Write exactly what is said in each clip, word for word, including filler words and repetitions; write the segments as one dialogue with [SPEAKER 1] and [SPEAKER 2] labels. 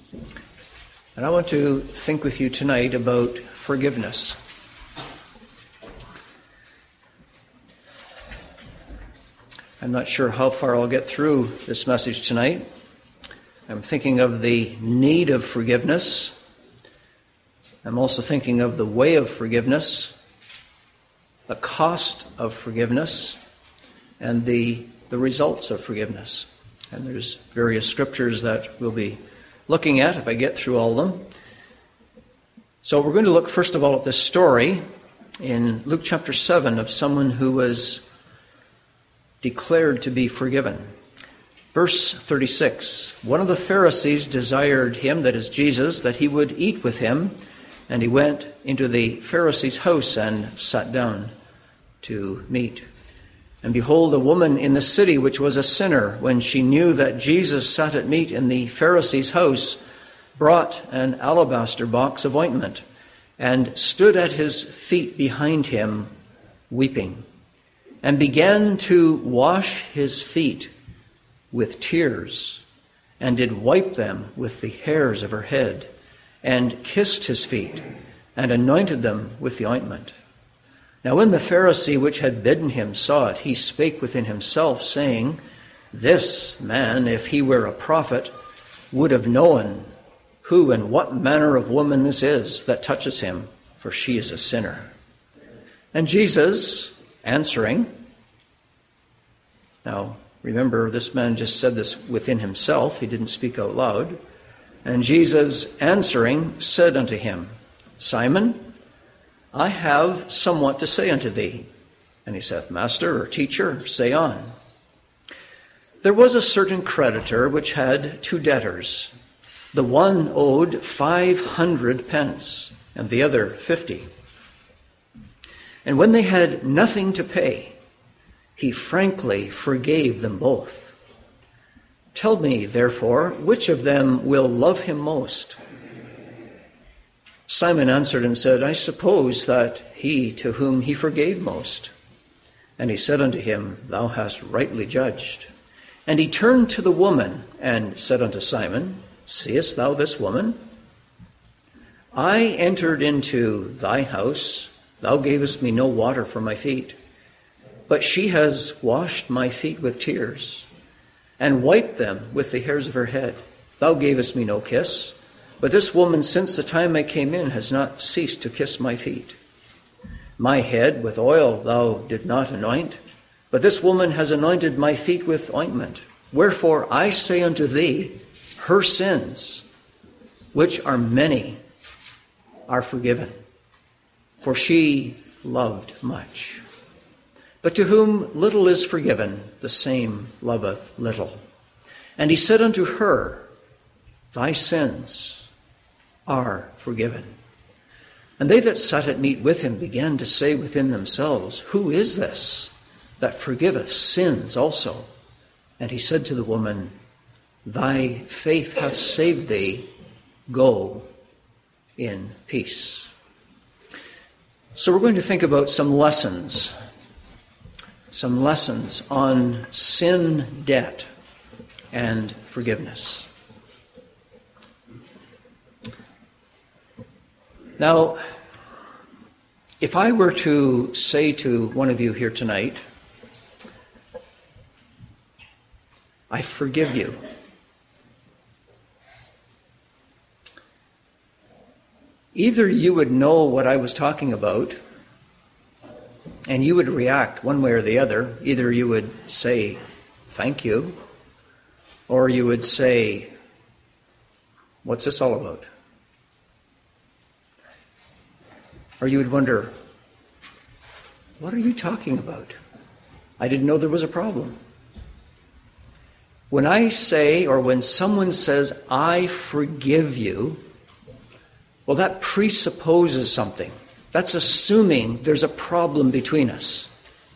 [SPEAKER 1] And I want to think with you tonight about forgiveness. I'm not sure how far I'll get through this message tonight. I'm thinking of the need of forgiveness. I'm also thinking of the way of forgiveness, the cost of forgiveness, and the, the results of forgiveness. And there's various scriptures that we'll be looking at if I get through all of them. So we're going to look first of all at this story in Luke chapter seven of someone who was declared to be forgiven. Verse thirty-six, one of the Pharisees desired him, that is Jesus, that he would eat with him, and he went into the Pharisee's house and sat down to meat. And behold, a woman in the city, which was a sinner, when she knew that Jesus sat at meat in the Pharisee's house, brought an alabaster box of ointment, and stood at his feet behind him, weeping, and began to wash his feet with tears, and did wipe them with the hairs of her head, and kissed his feet, and anointed them with the ointment. Now when the Pharisee which had bidden him saw it, he spake within himself, saying, This man, if he were a prophet, would have known who and what manner of woman this is that touches him, for she is a sinner. And Jesus, answering, now remember, this man just said this within himself, he didn't speak out loud. And Jesus, answering, said unto him, Simon, I have somewhat to say unto thee. And he saith, Master, or teacher, say on. There was a certain creditor which had two debtors. The one owed five hundred pence, and the other fifty. And when they had nothing to pay, he frankly forgave them both. Tell me, therefore, which of them will love him most? Simon answered and said, I suppose that he to whom he forgave most. And he said unto him, Thou hast rightly judged. And he turned to the woman and said unto Simon, Seest thou this woman? I entered into thy house. Thou gavest me no water for my feet, but she has washed my feet with tears, and wiped them with the hairs of her head. Thou gavest me no kiss, but this woman, since the time I came in, has not ceased to kiss my feet. My head with oil thou did not anoint, but this woman has anointed my feet with ointment. Wherefore I say unto thee, her sins, which are many, are forgiven, for she loved much. But to whom little is forgiven, the same loveth little. And he said unto her, Thy sins are forgiven. And they that sat at meat with him began to say within themselves, Who is this that forgiveth sins also? And he said to the woman, Thy faith hath saved thee. Go in peace. So we're going to think about some lessons. Some lessons on sin, debt, and forgiveness. Now, if I were to say to one of you here tonight, I forgive you, either you would know what I was talking about, and you would react one way or the other. Either you would say, thank you, or you would say, what's this all about? Or you would wonder, what are you talking about? I didn't know there was a problem. When I say, or when someone says, I forgive you, well, that presupposes something. That's assuming there's a problem between us.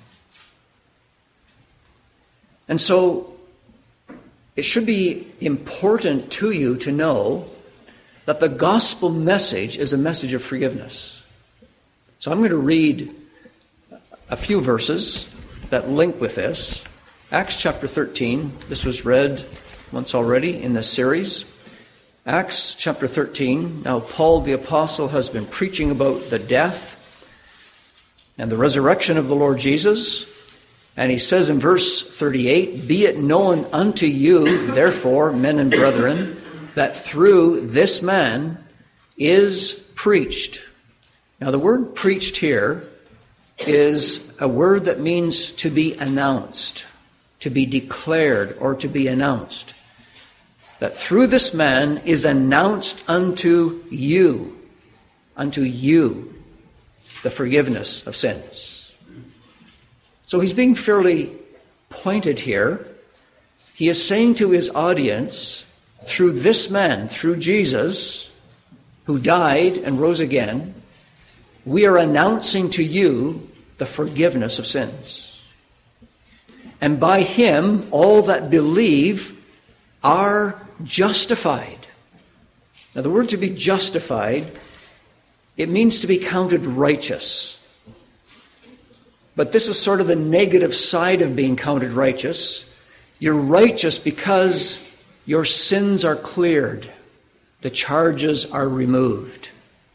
[SPEAKER 1] And so it should be important to you to know that the gospel message is a message of forgiveness. So I'm going to read a few verses that link with this. Acts chapter thirteen, this was read once already in this series. Acts chapter thirteen. Now Paul the apostle has been preaching about the death and the resurrection of the Lord Jesus. And he says in verse thirty-eight, "Be it known unto you, therefore, men and brethren, that through this man is preached." Now the word preached here is a word that means to be announced, to be declared, or to be announced. That through this man is announced unto you, unto you, the forgiveness of sins. So he's being fairly pointed here. He is saying to his audience, through this man, through Jesus, who died and rose again, we are announcing to you the forgiveness of sins. And by him, all that believe are justified. Now, the word to be justified, it means to be counted righteous. But this is sort of the negative side of being counted righteous. You're righteous because your sins are cleared. The charges are removed.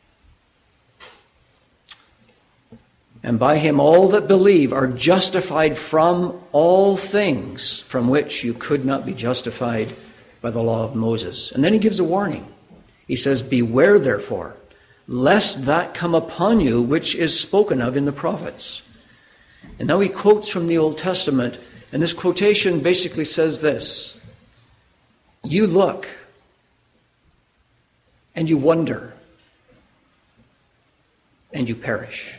[SPEAKER 1] And by him all that believe are justified from all things from which you could not be justified by the law of Moses. And then he gives a warning. He says, "Beware therefore, lest that come upon you which is spoken of in the prophets." And now he quotes from the Old Testament, and this quotation basically says this: you look and you wonder and you perish.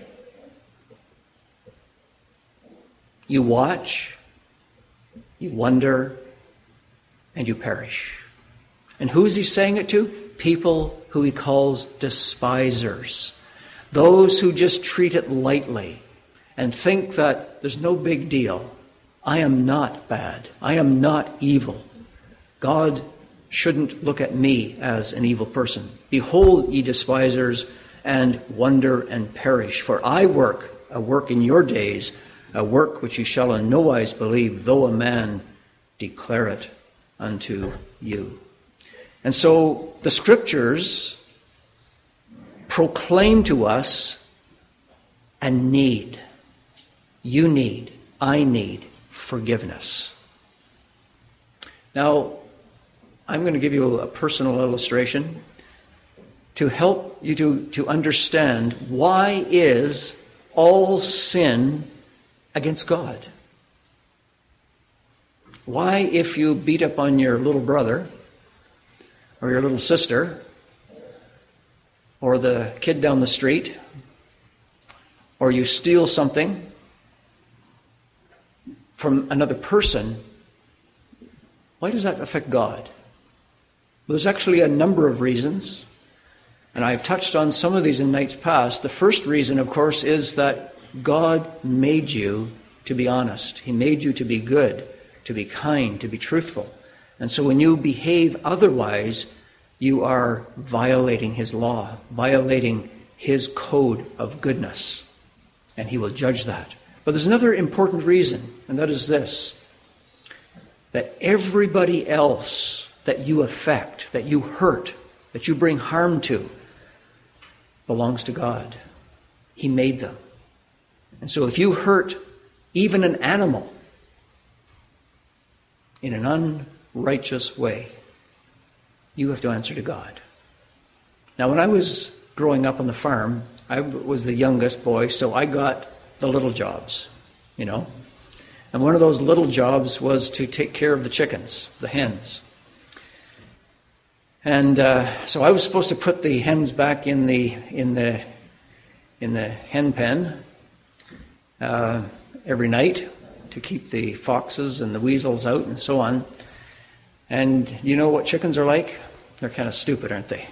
[SPEAKER 1] You watch, you wonder, and you perish. And who is he saying it to? People who he calls despisers. Those who just treat it lightly and think that there's no big deal. I am not bad. I am not evil. God shouldn't look at me as an evil person. Behold, ye despisers, and wonder and perish. For I work a work in your days, a work which you shall in no wise believe, though a man declare it unto you. And so the scriptures proclaim to us a need. You need, I need forgiveness. Now, I'm going to give you a personal illustration to help you to, to understand why is all sin against God. Why, if you beat up on your little brother or your little sister or the kid down the street, or you steal something from another person, why does that affect God? Well, there's actually a number of reasons, and I've touched on some of these in nights past. The first reason, of course, is that God made you to be honest. He made you to be good, to be kind, to be truthful. And so when you behave otherwise, you are violating his law, violating his code of goodness. And he will judge that. But there's another important reason, and that is this: that everybody else that you affect, that you hurt, that you bring harm to, belongs to God. He made them. And so if you hurt even an animal in an unrighteous way, you have to answer to God. Now, when I was growing up on the farm, I was the youngest boy, so I got the little jobs, you know. And one of those little jobs was to take care of the chickens, the hens. And uh, so I was supposed to put the hens back in the in the in the hen pen uh, every night to keep the foxes and the weasels out and so on. And you know what chickens are like? They're kind of stupid, aren't they?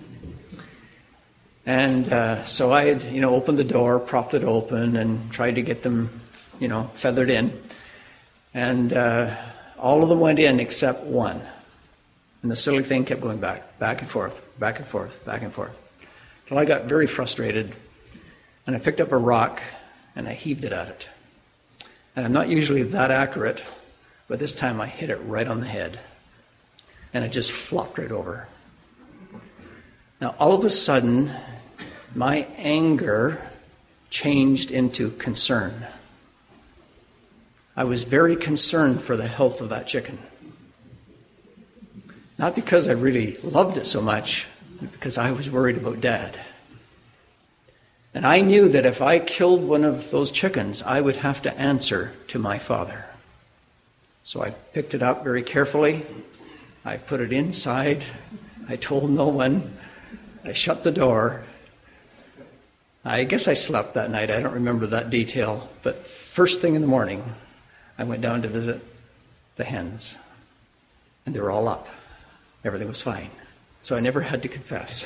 [SPEAKER 1] And uh, so I had, you know, opened the door, propped it open, and tried to get them, you know, feathered in. And uh, all of them went in except one. And the silly thing kept going back, back and forth, back and forth, back and forth. Till I got very frustrated, and I picked up a rock, and I heaved it at it. And I'm not usually that accurate, but this time I hit it right on the head. And it just flopped right over. Now, all of a sudden, my anger changed into concern. I was very concerned for the health of that chicken. Not because I really loved it so much, but because I was worried about Dad. And I knew that if I killed one of those chickens, I would have to answer to my father. So I picked it up very carefully. I put it inside. I told no one. I shut the door. I guess I slept that night. I don't remember that detail. But first thing in the morning, I went down to visit the hens. And they were all up. Everything was fine. So I never had to confess.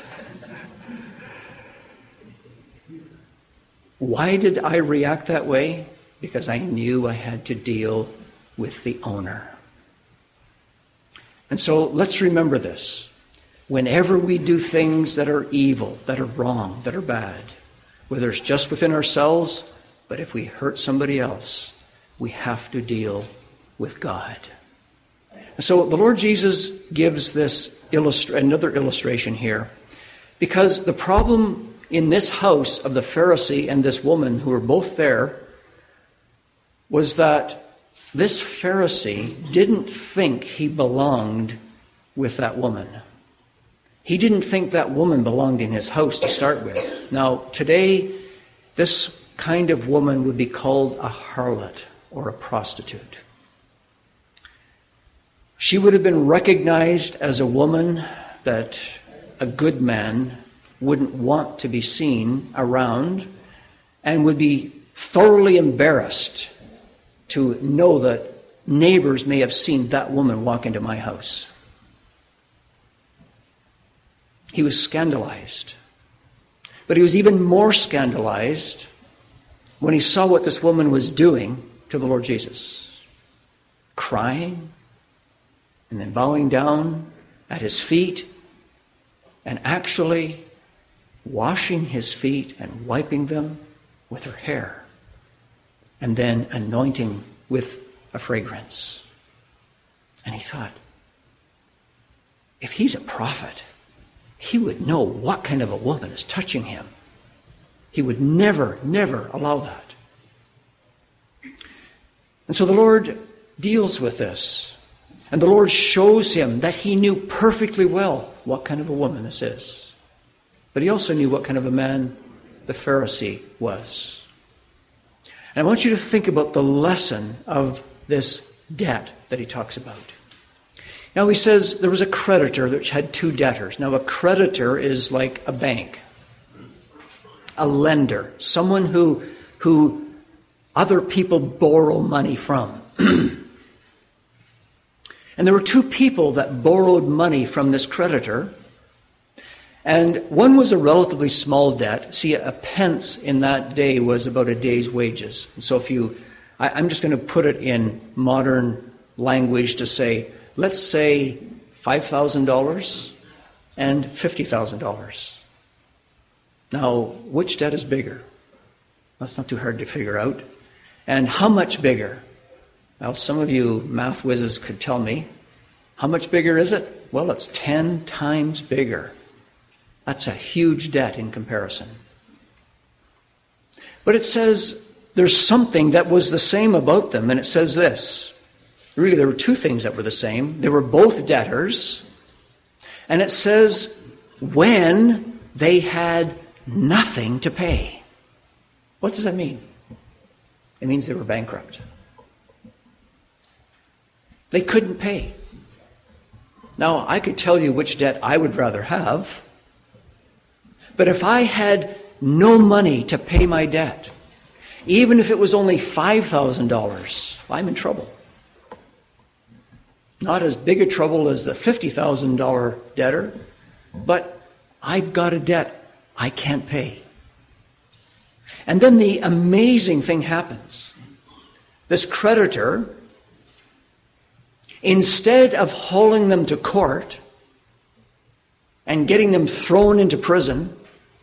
[SPEAKER 1] Why did I react that way? Because I knew I had to deal with the owner. And so let's remember this. Whenever we do things that are evil, that are wrong, that are bad, whether it's just within ourselves, but if we hurt somebody else, we have to deal with God. So the Lord Jesus gives this illustra- another illustration here, because the problem in this house of the Pharisee and this woman who were both there was that this Pharisee didn't think he belonged with that woman. He didn't think that woman belonged in his house to start with. Now, today, this kind of woman would be called a harlot or a prostitute. She would have been recognized as a woman that a good man wouldn't want to be seen around, and would be thoroughly embarrassed to know that neighbors may have seen that woman walk into my house. He was scandalized. But he was even more scandalized when he saw what this woman was doing to the Lord Jesus. Crying, and then bowing down at his feet, and actually washing his feet and wiping them with her hair, and then anointing with a fragrance. And he thought, if he's a prophet, he would know what kind of a woman is touching him. He would never, never allow that. And so the Lord deals with this. And the Lord shows him that he knew perfectly well what kind of a woman this is. But he also knew what kind of a man the Pharisee was. And I want you to think about the lesson of this debt that he talks about. Now he says there was a creditor which had two debtors. Now a creditor is like a bank, a lender, someone who, who other people borrow money from. And there were two people that borrowed money from this creditor. And one was a relatively small debt. See, a pence in that day was about a day's wages. So if you, I, I'm just going to put it in modern language to say, let's say five thousand dollars and fifty thousand dollars. Now, which debt is bigger? That's not too hard to figure out. And how much bigger? Well, some of you math whizzes could tell me. How much bigger is it? Well, it's ten times bigger. That's a huge debt in comparison. But it says there's something that was the same about them, and it says this. Really, there were two things that were the same. They were both debtors, and it says when they had nothing to pay. What does that mean? It means they were bankrupt. They couldn't pay. Now, I could tell you which debt I would rather have, but if I had no money to pay my debt, even if it was only five thousand dollars, I'm in trouble. Not as big a trouble as the fifty thousand dollars debtor, but I've got a debt I can't pay. And then the amazing thing happens. This creditor, instead of hauling them to court and getting them thrown into prison,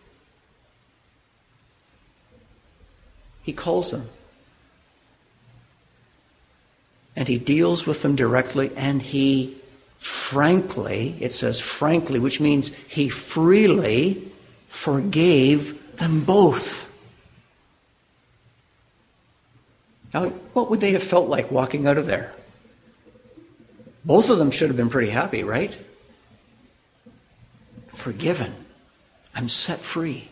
[SPEAKER 1] he calls them. And he deals with them directly, and he frankly, it says frankly, which means he freely forgave them both. Now, what would they have felt like walking out of there? Both of them should have been pretty happy, right? Forgiven. I'm set free.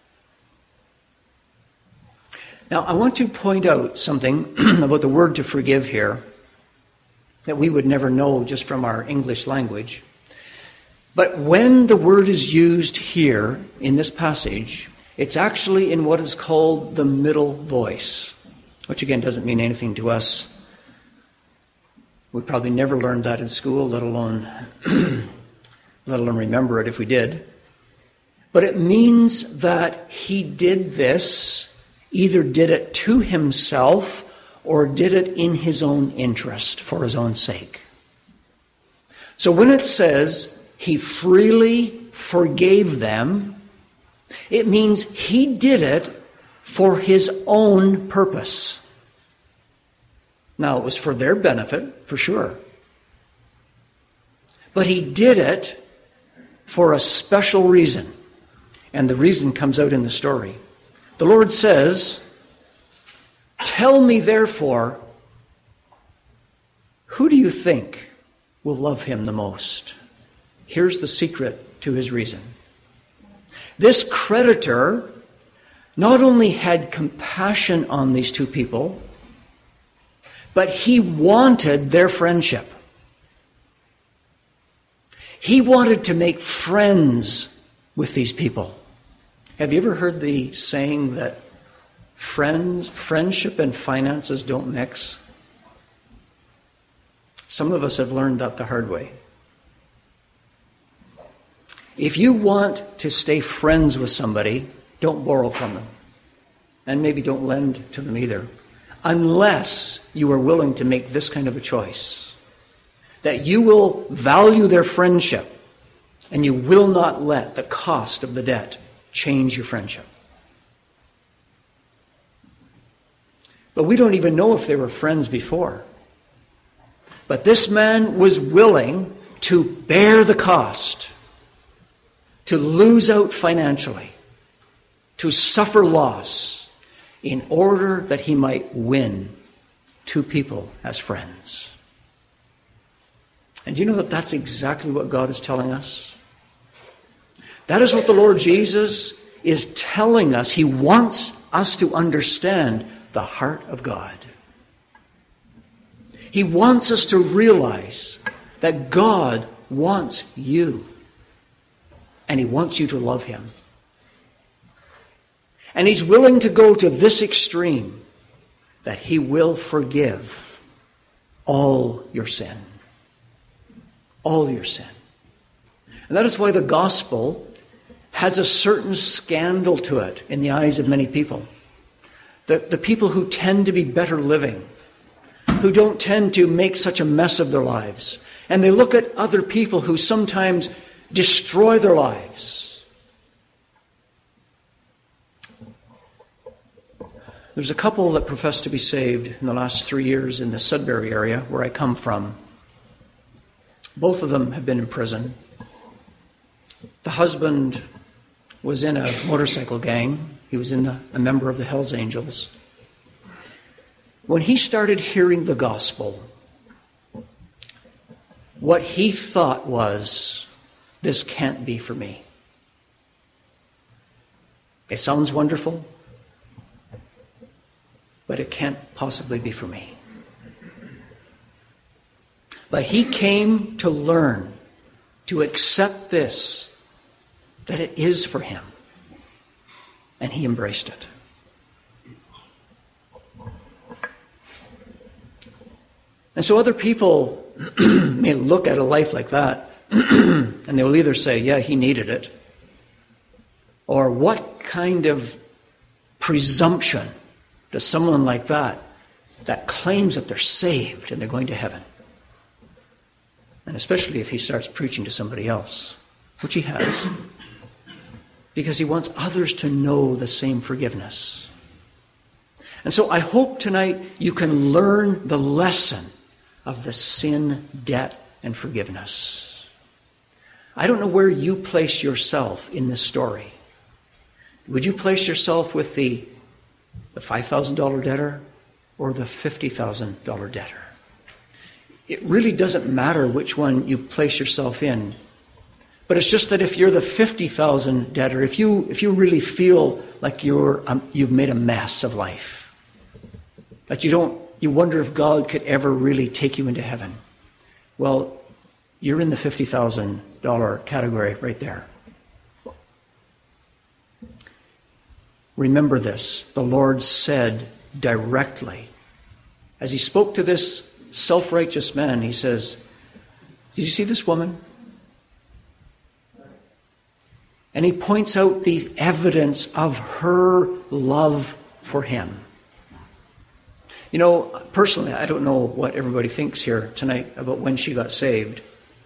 [SPEAKER 1] Now, I want to point out something about the word to forgive here that we would never know just from our English language. But when the word is used here in this passage, it's actually in what is called the middle voice, which again doesn't mean anything to us. We probably never learned that in school, let alone, let alone remember it if we did. But it means that he did this, either did it to himself or did it in his own interest, for his own sake. So when it says he freely forgave them, it means he did it for his own purpose. Now, it was for their benefit, for sure. But he did it for a special reason. And the reason comes out in the story. The Lord says, "Tell me, therefore, who do you think will love him the most?" Here's the secret to his reason. This creditor not only had compassion on these two people, but he wanted their friendship. He wanted to make friends with these people. Have you ever heard the saying that friends, friendship and finances don't mix? Some of us have learned that the hard way. If you want to stay friends with somebody, don't borrow from them. And maybe don't lend to them either. Unless you are willing to make this kind of a choice. That you will value their friendship and you will not let the cost of the debt change your friendship. But we don't even know if they were friends before. But this man was willing to bear the cost, to lose out financially, to suffer loss, in order that he might win two people as friends. And do you know that that's exactly what God is telling us? That is what the Lord Jesus is telling us. He wants us to understand the heart of God. He wants us to realize that God wants you. And he wants you to love him. And he's willing to go to this extreme, that he will forgive all your sin. All your sin. And that is why the gospel has a certain scandal to it in the eyes of many people. The, the people who tend to be better living, who don't tend to make such a mess of their lives. And they look at other people who sometimes destroy their lives. There's a couple that profess to be saved in the last three years in the Sudbury area where I come from. Both of them have been in prison. The husband was in a motorcycle gang. He was in the, a member of the Hells Angels. When he started hearing the gospel, what he thought was, this can't be for me. It sounds wonderful, but it can't possibly be for me. But he came to learn, to accept this, that it is for him. And he embraced it. And so other people may look at a life like that and they will either say, yeah, he needed it. Or what kind of presumption does someone like that, that claims that they're saved and they're going to heaven? And especially if he starts preaching to somebody else, which he has. Because he wants others to know the same forgiveness. And so I hope tonight you can learn the lesson of the sin debt and forgiveness. I don't know where you place yourself in this story. Would you place yourself with the, the five thousand dollars debtor or the fifty thousand dollars debtor? It really doesn't matter which one you place yourself in. But it's just that if you're the fifty thousand dollars debtor, if you if you really feel like you're um, you've made a mess of life, that you don't you wonder if God could ever really take you into heaven, well, you're in the fifty thousand dollars category right there. Remember this, the Lord said directly, as he spoke to this self-righteous man, he says, did you see this woman? And he points out the evidence of her love for him. You know, personally, I don't know what everybody thinks here tonight about when she got saved.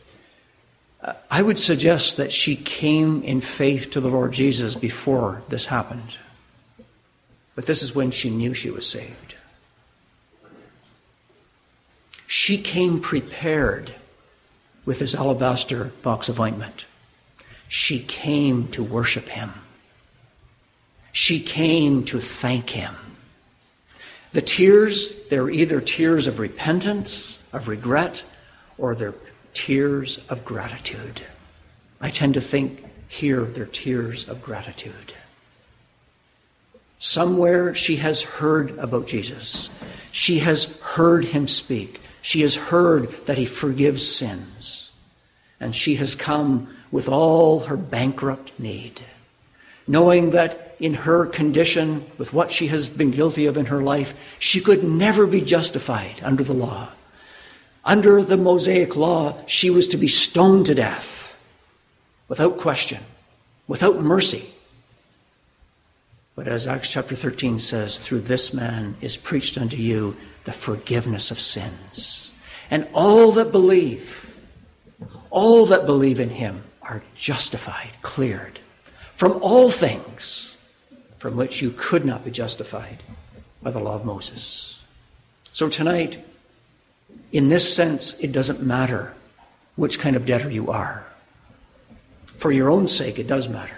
[SPEAKER 1] I would suggest that she came in faith to the Lord Jesus before this happened. But this is when she knew she was saved. She came prepared with this alabaster box of ointment. She came to worship him. She came to thank him. The tears, they're either tears of repentance, of regret, or they're tears of gratitude. I tend to think here they're tears of gratitude. Somewhere she has heard about Jesus. She has heard him speak. She has heard that he forgives sins. And she has come with all her bankrupt need, knowing that in her condition, with what she has been guilty of in her life, she could never be justified under the law. Under the Mosaic law, she was to be stoned to death, without question, without mercy. But as Acts chapter thirteen says, through this man is preached unto you the forgiveness of sins. And all that believe, all that believe in him are justified, cleared from all things from which you could not be justified by the law of Moses. So tonight, in this sense, it doesn't matter which kind of debtor you are. For your own sake, it does matter.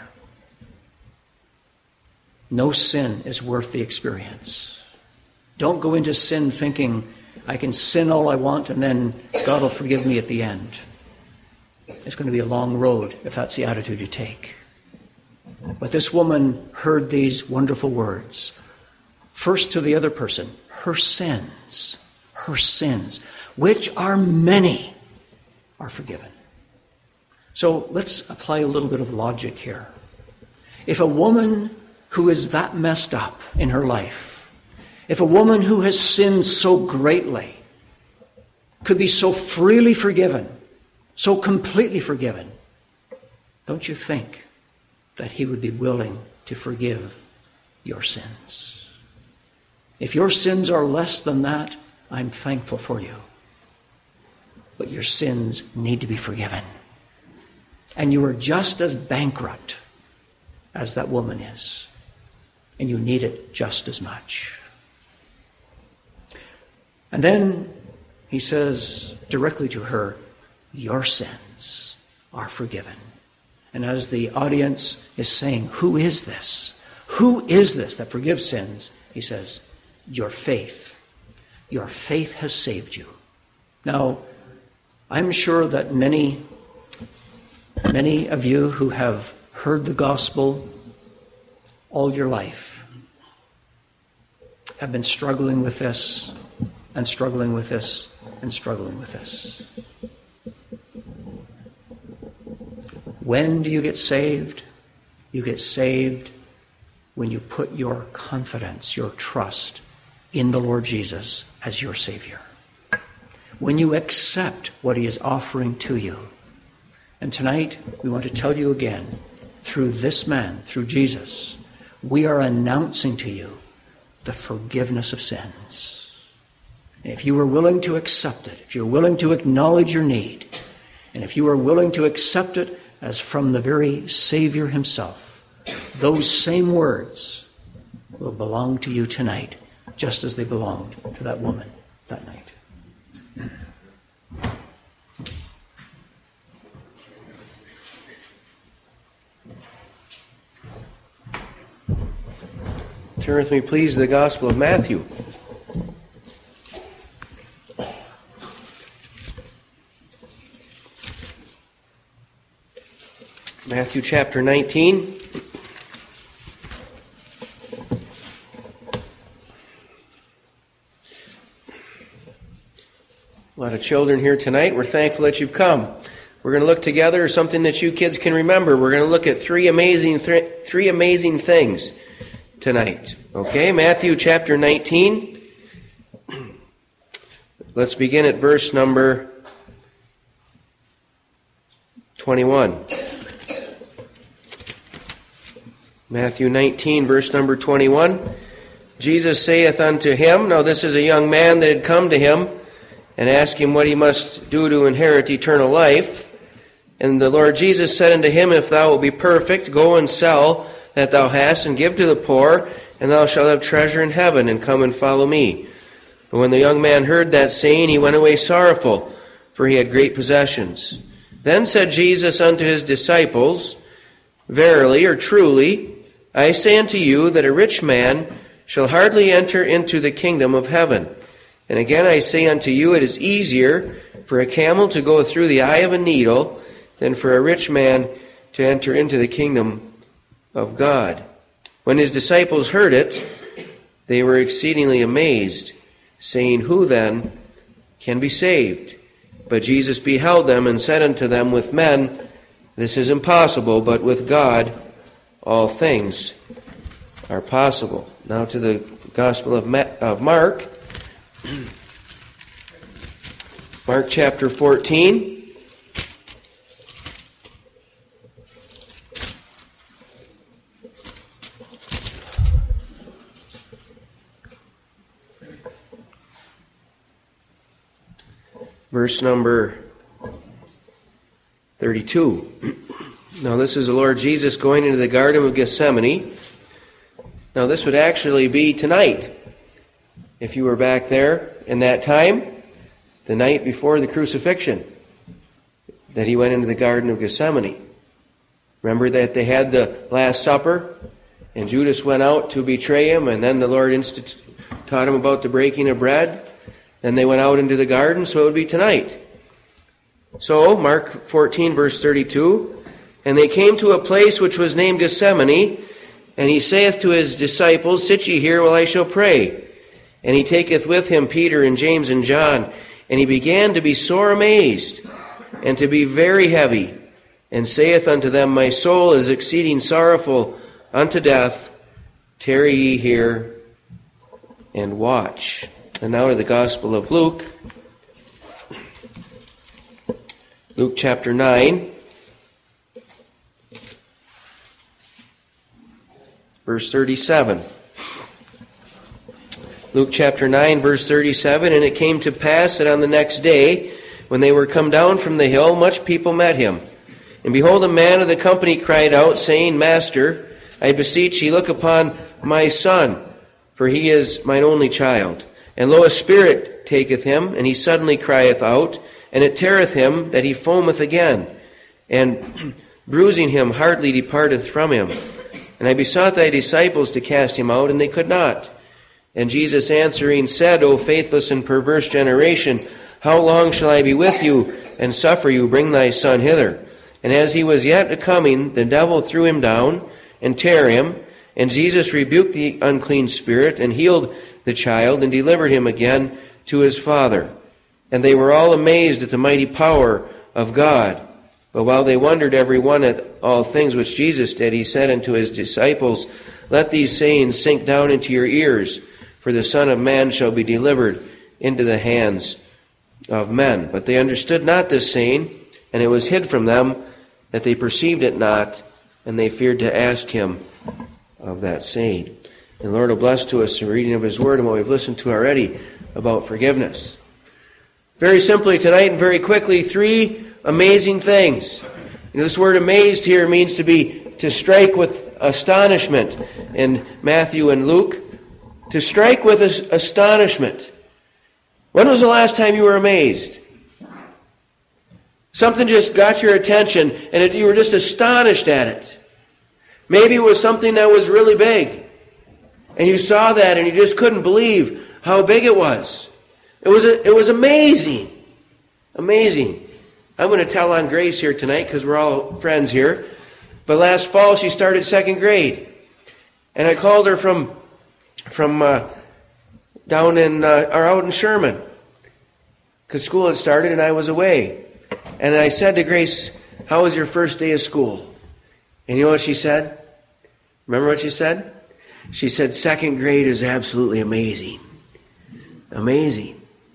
[SPEAKER 1] No sin is worth the experience. Don't go into sin thinking, I can sin all I want and then God will forgive me at the end. It's going to be a long road if that's the attitude you take. But this woman heard these wonderful words. First to the other person, her sins, her sins, which are many, are forgiven. So let's apply a little bit of logic here. If a woman who is that messed up in her life, if a woman who has sinned so greatly could be so freely forgiven, so completely forgiven, don't you think that he would be willing to forgive your sins? If your sins are less than that, I'm thankful for you. But your sins need to be forgiven. And you are just as bankrupt as that woman is. And you need it just as much. And then he says directly to her, your sins are forgiven. And as the audience is saying, who is this? Who is this that forgives sins? He says, your faith. Your faith has saved you. Now, I'm sure that many, many of you who have heard the gospel all your life have been struggling with this and struggling with this and struggling with this. When do you get saved? You get saved when you put your confidence, your trust in the Lord Jesus as your Savior. When you accept what he is offering to you. And tonight, we want to tell you again, through this man, through Jesus, we are announcing to you the forgiveness of sins. And if you are willing to accept it, if you're willing to acknowledge your need, and if you are willing to accept it as from the very Savior himself, those same words will belong to you tonight, just as they belonged to that woman that night.
[SPEAKER 2] Turn with me, please, to the Gospel of Matthew. Matthew chapter nineteen. A lot of children here tonight. We're thankful that you've come. We're going to look together at something that you kids can remember. We're going to look at three amazing th- three amazing things tonight. Okay, Matthew chapter nineteen. Let's begin at verse number twenty-one. Matthew nineteen, verse number twenty-one. Jesus saith unto him, now this is a young man that had come to him and asked him what he must do to inherit eternal life. And the Lord Jesus said unto him, if thou wilt be perfect, go and sell that thou hast, and give to the poor, and thou shalt have treasure in heaven, and come and follow me. But when the young man heard that saying, he went away sorrowful, for he had great possessions. Then said Jesus unto his disciples, verily or truly, I say unto you that a rich man shall hardly enter into the kingdom of heaven. And again I say unto you, it is easier for a camel to go through the eye of a needle than for a rich man to enter into the kingdom of God. When his disciples heard it, they were exceedingly amazed, saying, who then can be saved? But Jesus beheld them and said unto them, with men this is impossible, but with God all things are possible. Now to the Gospel of, Ma- of Mark. Mark chapter fourteen. Verse number thirty-two. Now this is the Lord Jesus going into the Garden of Gethsemane. Now this would actually be tonight. If you were back there in that time, the night before the crucifixion, that he went into the Garden of Gethsemane. Remember that they had the Last Supper, and Judas went out to betray him, and then the Lord institu- taught him about the breaking of bread. Then they went out into the garden, so it would be tonight. So, Mark fourteen, verse thirty-two, and they came to a place which was named Gethsemane, and he saith to his disciples, sit ye here while I shall pray. And he taketh with him Peter and James and John, and he began to be sore amazed, and to be very heavy, and saith unto them, my soul is exceeding sorrowful unto death. Tarry ye here and watch. And now to the Gospel of Luke. Luke chapter nine. Verse thirty-seven. Luke chapter nine, verse thirty-seven, and it came to pass that on the next day, when they were come down from the hill, much people met him. And behold, a man of the company cried out, saying, Master, I beseech ye, look upon my son, for he is mine only child. And lo, a spirit taketh him, and he suddenly crieth out, and it teareth him, that he foameth again, and bruising him hardly departeth from him. And I besought thy disciples to cast him out, and they could not. And Jesus answering said, O faithless and perverse generation, how long shall I be with you, and suffer you? Bring thy son hither. And as he was yet a coming, the devil threw him down, and tare him. And Jesus rebuked the unclean spirit, and healed the child, and delivered him again to his father. And they were all amazed at the mighty power of God. But while they wondered every one at all things which Jesus did, he said unto his disciples, let these sayings sink down into your ears, for the Son of Man shall be delivered into the hands of men. But they understood not this saying, and it was hid from them, that they perceived it not, and they feared to ask him of that saying. And Lord will bless to us the reading of his word and what we've listened to already about forgiveness. Very simply tonight and very quickly, three amazing things. You know, this word amazed here means to be, to strike with astonishment in Matthew and Luke. To strike with astonishment. When was the last time you were amazed? Something just got your attention and it, you were just astonished at it. Maybe it was something that was really big. And you saw that and you just couldn't believe how big it was. It was, a, it was amazing. Amazing. I'm going to tell on Grace here tonight because we're all friends here. But last fall she started second grade. And I called her from from uh, down in, uh, or out in Sherman. Because school had started and I was away. And I said to Grace, how was your first day of school? And you know what she said? Remember what she said? She said, second grade is absolutely amazing. Amazing.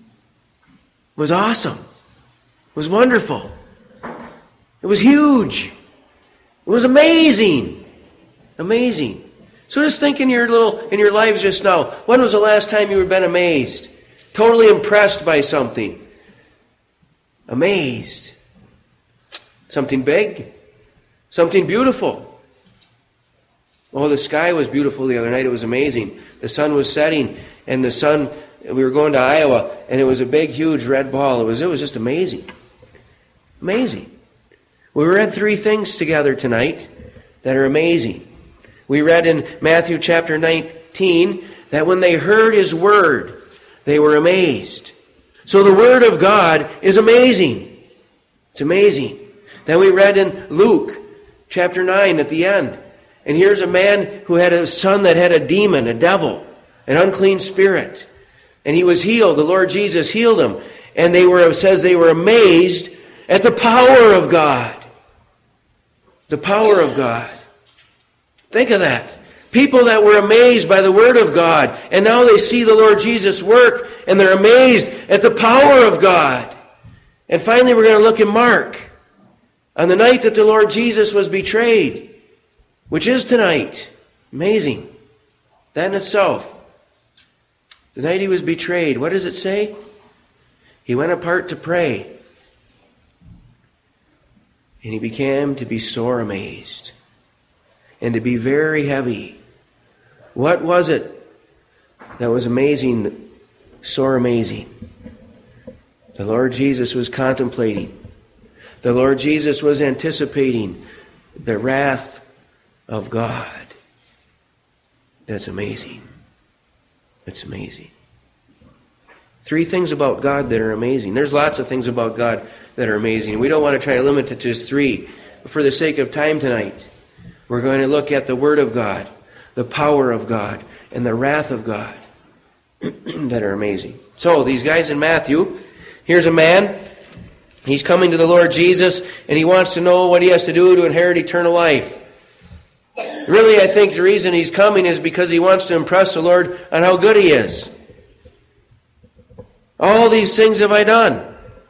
[SPEAKER 2] It was awesome. It was wonderful. It was huge. It was amazing. Amazing. So just think in your little in your lives just now. When was the last time you have been amazed? Totally impressed by something. Amazed. Something big. Something beautiful. Oh, the sky was beautiful the other night. It was amazing. The sun was setting, and the sun, we were going to Iowa, and it was a big, huge red ball. It was, it was just amazing. Amazing. We read three things together tonight that are amazing. We read in Matthew chapter nineteen that when they heard his word, they were amazed. So the word of God is amazing. It's amazing. Then we read in Luke chapter nine at the end. And here's a man who had a son that had a demon, a devil, an unclean spirit. And he was healed. The Lord Jesus healed him. And they were, it says they were amazed at the power of God. The power of God. Think of that. People that were amazed by the word of God. And now they see the Lord Jesus work. And they're amazed at the power of God. And finally we're going to look at Mark. On the night that the Lord Jesus was betrayed. Which is tonight. Amazing. That in itself. The night he was betrayed. What does it say? He went apart to pray. And he began to be sore amazed. And to be very heavy. What was it that was amazing, sore amazing? The Lord Jesus was contemplating. The Lord Jesus was anticipating the wrath of God. That's amazing. It's amazing. Three things about God that are amazing. There's lots of things about God that are amazing. We don't want to try to limit it to just three. But for the sake of time tonight, we're going to look at the Word of God, the power of God, and the wrath of God that are amazing. So, these guys in Matthew, here's a man. He's coming to the Lord Jesus, and he wants to know what he has to do to inherit eternal life. Really, I think the reason he's coming is because he wants to impress the Lord on how good he is. All these things have I done.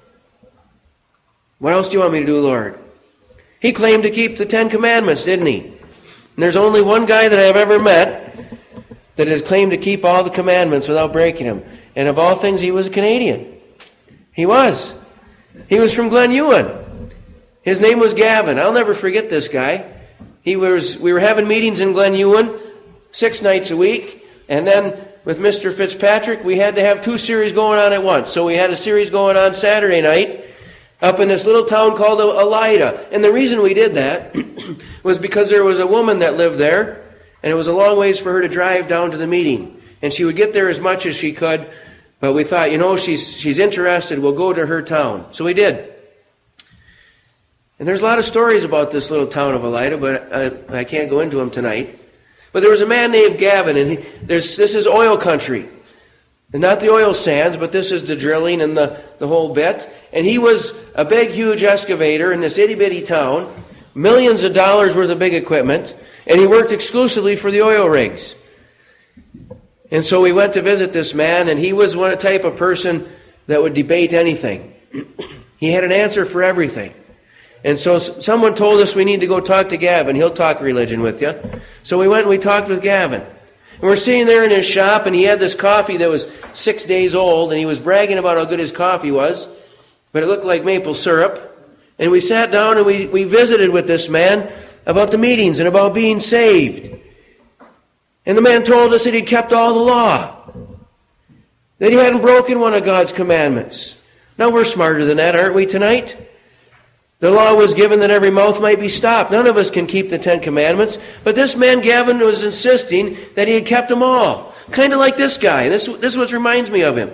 [SPEAKER 2] What else do you want me to do, Lord? He claimed to keep the Ten Commandments, didn't he? And there's only one guy that I've ever met that has claimed to keep all the commandments without breaking them. And of all things, he was a Canadian. He was. He was from Glen Ewan. His name was Gavin. I'll never forget this guy. He was. We were having meetings in Glen Ewan six nights a week. And then with Mister Fitzpatrick, we had to have two series going on at once. So we had a series going on Saturday night up in this little town called Elida. And the reason we did that was because there was a woman that lived there. And it was a long ways for her to drive down to the meeting. And she would get there as much as she could. But we thought, you know, she's she's interested. We'll go to her town. So we did. And there's a lot of stories about this little town of Elida, but I, I can't go into them tonight. But there was a man named Gavin, and he, there's, this is oil country. And not the oil sands, but this is the drilling and the, the whole bit. And he was a big, huge excavator in this itty-bitty town. Millions of dollars worth of big equipment. And he worked exclusively for the oil rigs. And so we went to visit this man, and he was one type of person that would debate anything. He had an answer for everything. And so someone told us we need to go talk to Gavin. He'll talk religion with you. So we went and we talked with Gavin. And we're sitting there in his shop, and he had this coffee that was six days old, and he was bragging about how good his coffee was, but it looked like maple syrup. And we sat down and we, we visited with this man about the meetings and about being saved. And the man told us that he'd kept all the law, that he hadn't broken one of God's commandments. Now we're smarter than that, aren't we, tonight? The law was given that every mouth might be stopped. None of us can keep the Ten Commandments. But this man, Gavin, was insisting that he had kept them all. Kind of like this guy. This, this is what reminds me of him.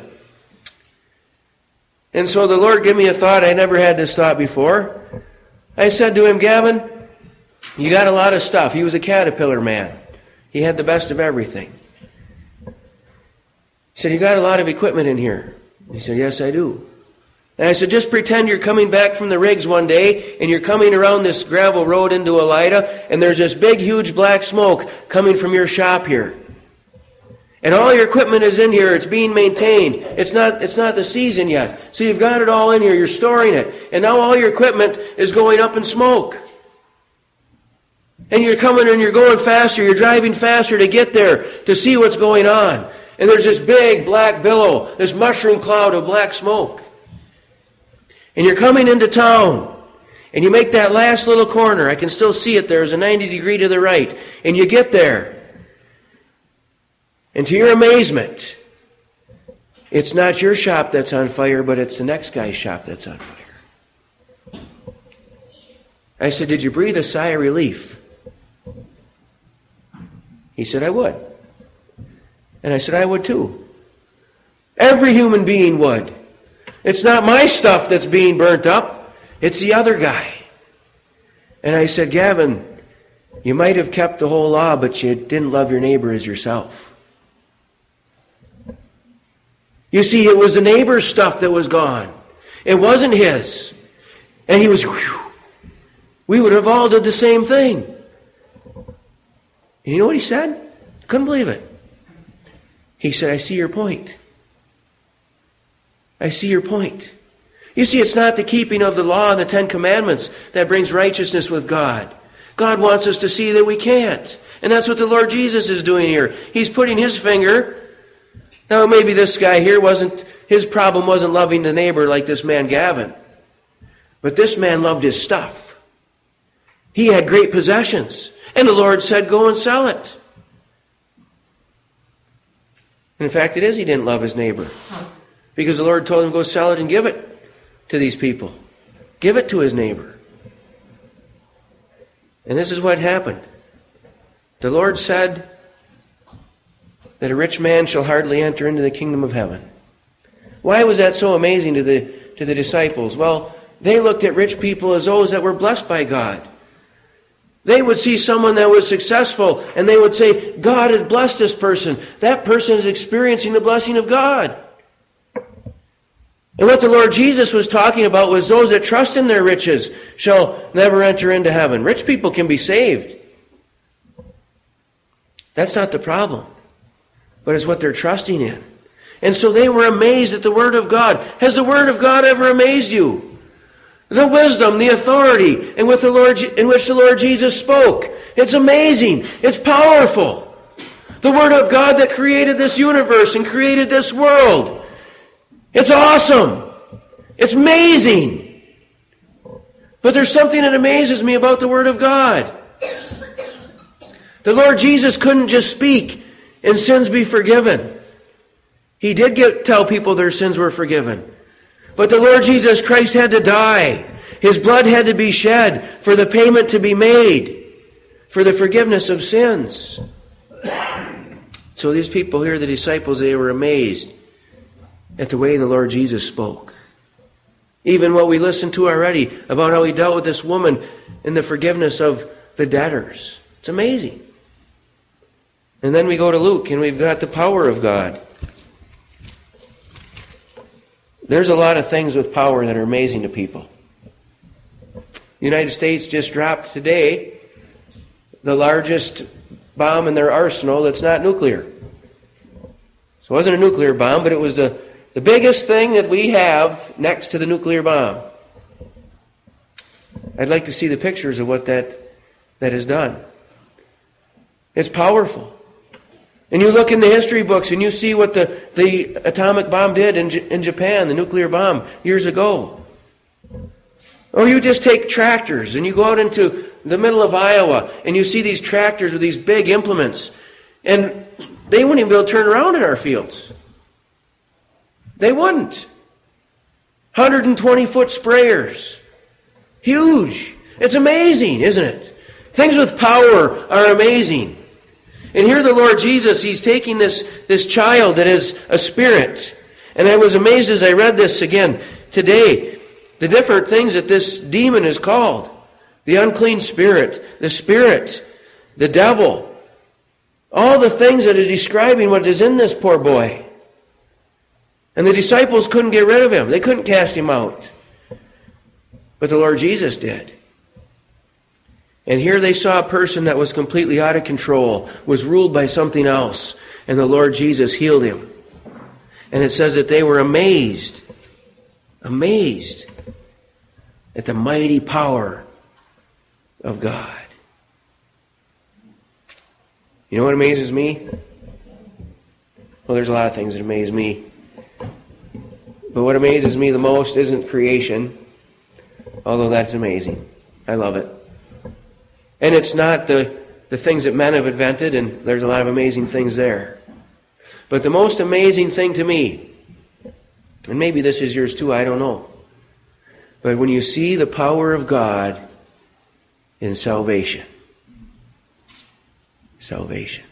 [SPEAKER 2] And so the Lord gave me a thought. I never had this thought before. I said to him, Gavin, you got a lot of stuff. He was a caterpillar man. He had the best of everything. He said, you got a lot of equipment in here. He said, yes, I do. And I said, just pretend you're coming back from the rigs one day, and you're coming around this gravel road into Elida, and there's this big, huge black smoke coming from your shop here. And all your equipment is in here. It's being maintained. It's not, it's not the season yet. So you've got it all in here. You're storing it. And now all your equipment is going up in smoke. And you're coming and you're going faster. You're driving faster to get there to see what's going on. And there's this big black billow, this mushroom cloud of black smoke. And you're coming into town. And you make that last little corner. I can still see it. There's a ninety degree to the right. And you get there. And to your amazement, it's not your shop that's on fire, but it's the next guy's shop that's on fire. I said, did you breathe a sigh of relief? He said, I would. And I said, I would too. Every human being would. It's not my stuff that's being burnt up. It's the other guy. And I said, Gavin, you might have kept the whole law, but you didn't love your neighbor as yourself. You see, it was the neighbor's stuff that was gone. It wasn't his. And he was, whew, we would have all did the same thing. And you know what he said? Couldn't believe it. He said, I see your point. I see your point. You see, it's not the keeping of the law and the Ten Commandments that brings righteousness with God. God wants us to see that we can't. And that's what the Lord Jesus is doing here. He's putting his finger. Now, maybe this guy here wasn't, his problem wasn't loving the neighbor like this man Gavin. But this man loved his stuff. He had great possessions. And the Lord said, go and sell it. And in fact, it is he didn't love his neighbor. Because the Lord told him, go sell it and give it to these people. Give it to his neighbor. And this is what happened. The Lord said that a rich man shall hardly enter into the kingdom of heaven. Why was that so amazing to the, to the disciples? Well, they looked at rich people as those that were blessed by God. They would see someone that was successful, and they would say, God has blessed this person. That person is experiencing the blessing of God. And what the Lord Jesus was talking about was those that trust in their riches shall never enter into heaven. Rich people can be saved. That's not the problem. But it's what they're trusting in. And so they were amazed at the Word of God. Has the Word of God ever amazed you? The wisdom, the authority in which the Lord, in which the Lord Jesus spoke. It's amazing. It's powerful. The Word of God that created this universe and created this world. It's awesome. It's amazing. But there's something that amazes me about the Word of God. The Lord Jesus couldn't just speak and sins be forgiven. He did get, tell people their sins were forgiven. But the Lord Jesus Christ had to die. His blood had to be shed for the payment to be made for the forgiveness of sins. So these people here, the disciples, they were amazed at the way the Lord Jesus spoke. Even what we listened to already about how he dealt with this woman in the forgiveness of the debtors. It's amazing. And then we go to Luke, and we've got the power of God. There's a lot of things with power that are amazing to people. The United States just dropped today the largest bomb in their arsenal that's not nuclear. So it wasn't a nuclear bomb, but it was the, the biggest thing that we have next to the nuclear bomb. I'd like to see the pictures of what that, that is done. It's powerful. And you look in the history books and you see what the, the atomic bomb did in, J- in Japan, the nuclear bomb, years ago. Or you just take tractors and you go out into the middle of Iowa and you see these tractors with these big implements. And they wouldn't even be able to turn around in our fields. They wouldn't. one hundred twenty foot sprayers. Huge. It's amazing, isn't it? Things with power are amazing. And here the Lord Jesus, He's taking this, this child that is a spirit. And I was amazed as I read this again today, the different things that this demon is called. The unclean spirit, the spirit, the devil. All the things that is describing what is in this poor boy. And the disciples couldn't get rid of him. They couldn't cast him out. But the Lord Jesus did. And here they saw a person that was completely out of control, was ruled by something else. And the Lord Jesus healed him. And it says that they were amazed. Amazed at the mighty power of God. You know what amazes me? Well, there's a lot of things that amaze me. But what amazes me the most isn't creation, although that's amazing. I love it. And it's not the, the things that men have invented, and there's a lot of amazing things there. But the most amazing thing to me, and maybe this is yours too, I don't know. But when you see the power of God in salvation. Salvation.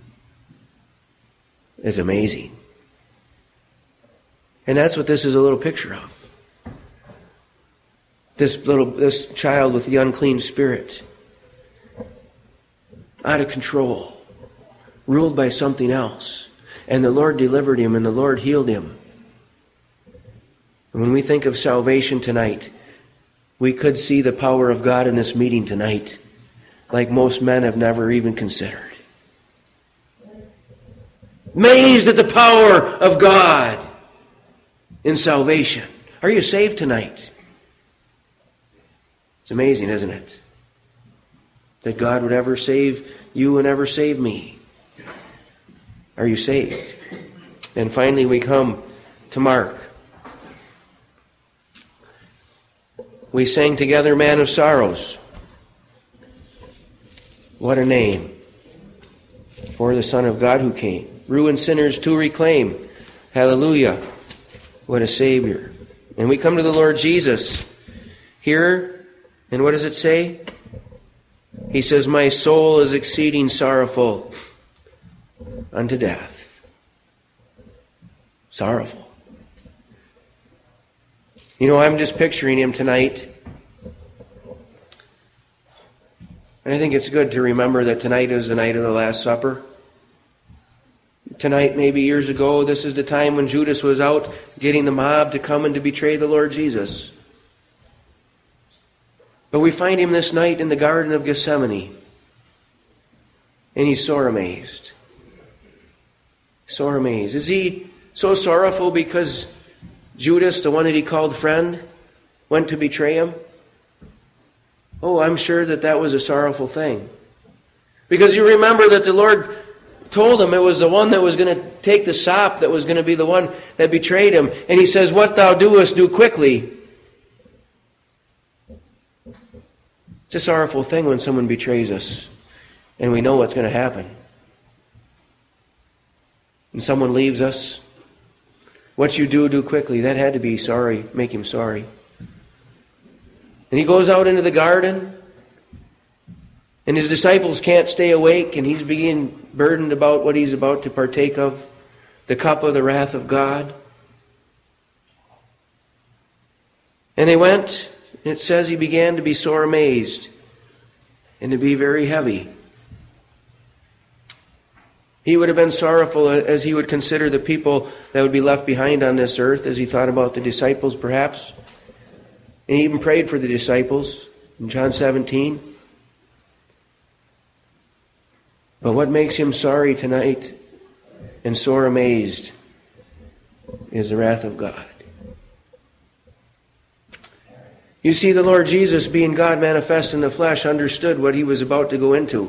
[SPEAKER 2] It's amazing. And that's what this is a little picture of. This little this child with the unclean spirit. Out of control. Ruled by something else. And the Lord delivered him and the Lord healed him. When we think of salvation tonight, we could see the power of God in this meeting tonight, like most men have never even considered. Amazed at the power of God in salvation. Are you saved tonight? It's amazing, isn't it? That God would ever save you and ever save me. Are you saved? And finally we come to Mark. We sang together, Man of Sorrows. What a name for the Son of God who came. Ruined sinners to reclaim. Hallelujah. What a Savior. And we come to the Lord Jesus here, and what does it say? He says, my soul is exceeding sorrowful unto death. Sorrowful. You know, I'm just picturing him tonight. And I think it's good to remember that tonight is the night of the Last Supper. Tonight, maybe years ago, this is the time when Judas was out getting the mob to come and to betray the Lord Jesus. But we find him this night in the Garden of Gethsemane. And he's sore amazed. Sore amazed. Is he so sorrowful because Judas, the one that he called friend, went to betray him? Oh, I'm sure that that was a sorrowful thing. Because you remember that the Lord told him it was the one that was going to take the sop that was going to be the one that betrayed him. And he says, what thou doest, do quickly. It's a sorrowful thing when someone betrays us and we know what's going to happen. And someone leaves us. What you do, do quickly. That had to be sorry, make him sorry. And he goes out into the garden, and his disciples can't stay awake, and he's being burdened about what he's about to partake of, the cup of the wrath of God. And they went, and it says he began to be sore amazed and to be very heavy. He would have been sorrowful as he would consider the people that would be left behind on this earth, as he thought about the disciples perhaps. And he even prayed for the disciples in John seventeen. But what makes him sorry tonight and sore amazed is the wrath of God. You see, the Lord Jesus, being God manifest in the flesh, understood what he was about to go into.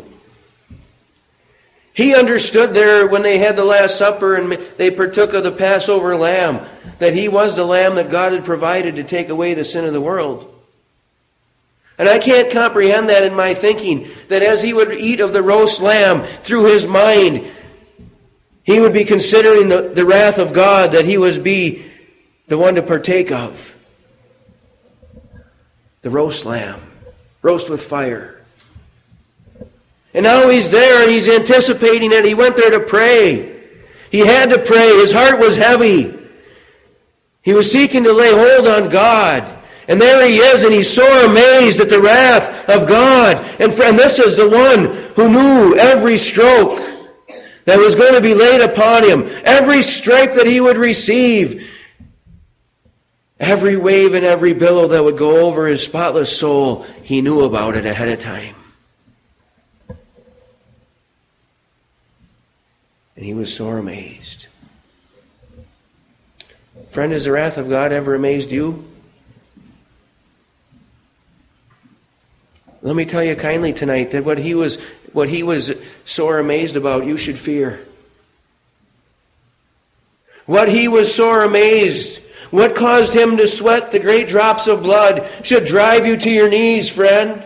[SPEAKER 2] He understood there when they had the Last Supper and they partook of the Passover lamb, that he was the lamb that God had provided to take away the sin of the world. And I can't comprehend that in my thinking, that as he would eat of the roast lamb through his mind, he would be considering the, the wrath of God that he was be the one to partake of. the roast lamb, roast with fire. And now he's there and he's anticipating it. He went there to pray. He had to pray. His heart was heavy. He was seeking to lay hold on God. And there he is, and he's sore amazed at the wrath of God. And friend, this is the one who knew every stroke that was going to be laid upon him, every stripe that he would receive, every wave and every billow that would go over his spotless soul. He knew about it ahead of time. And he was sore amazed. Friend, has the wrath of God ever amazed you? Let me tell you kindly tonight that what he was what he was sore amazed about, you should fear. What he was sore amazed, what caused him to sweat the great drops of blood, should drive you to your knees, friend.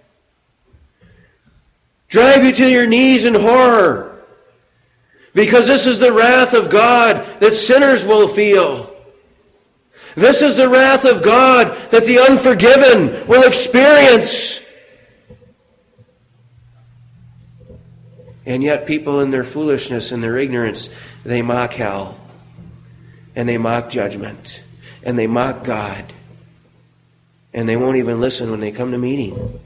[SPEAKER 2] Drive you to your knees in horror. Because this is the wrath of God that sinners will feel. This is the wrath of God that the unforgiven will experience. And yet people in their foolishness and their ignorance, they mock hell. And they mock judgment. And they mock God. And they won't even listen when they come to meeting.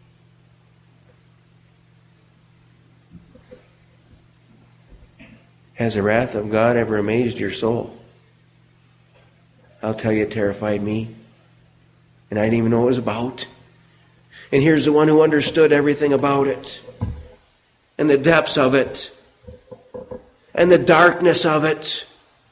[SPEAKER 2] Has the wrath of God ever amazed your soul? I'll tell you, it terrified me. And I didn't even know what it was about. And here's the one who understood everything about it. And the depths of it. And the darkness of it.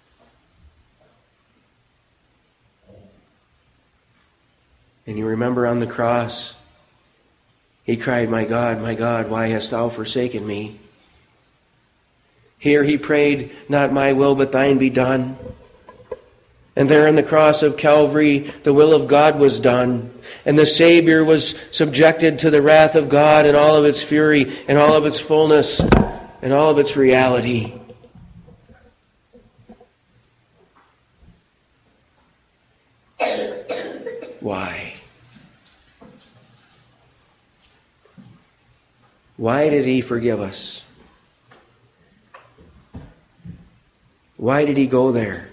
[SPEAKER 2] And you remember on the cross, he cried, "My God, my God, why hast thou forsaken me?" Here he prayed, "Not my will, but thine be done." And there on the cross of Calvary, the will of God was done. And the Savior was subjected to the wrath of God in all of its fury, and all of its fullness, and all of its reality. Why? Why did he forgive us? Why did he go there?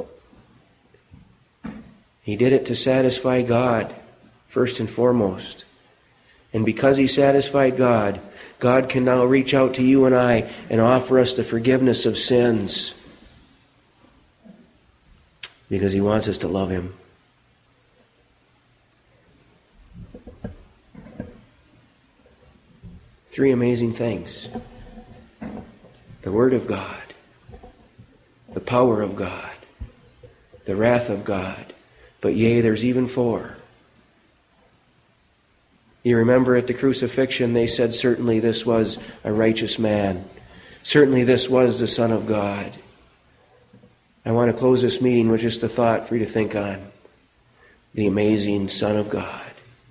[SPEAKER 2] He did it to satisfy God, first and foremost. And because he satisfied God, God can now reach out to you and I and offer us the forgiveness of sins. Because he wants us to love him. Three amazing things. The Word of God. The power of God. The wrath of God. But yea, there's even four. You remember at the crucifixion they said certainly this was a righteous man. Certainly this was the Son of God. I want to close this meeting with just a thought for you to think on. The amazing Son of God.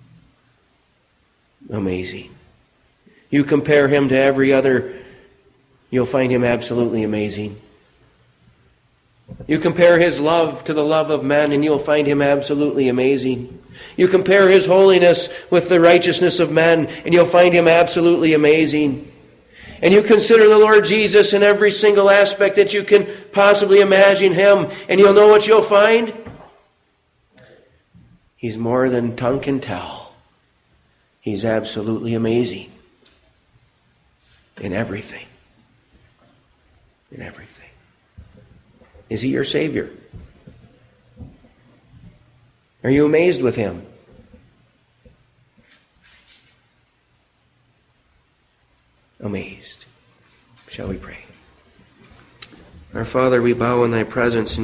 [SPEAKER 2] Amazing. You compare him to every other, you'll find him absolutely amazing. You compare his love to the love of men, and you'll find him absolutely amazing. You compare his holiness with the righteousness of men, and you'll find him absolutely amazing. And you consider the Lord Jesus in every single aspect that you can possibly imagine him, and you'll know what you'll find? He's more than tongue can tell. He's absolutely amazing. In everything. In everything. Is he your Savior? Are you amazed with him? Amazed. Shall we pray? Our Father, we bow in thy presence and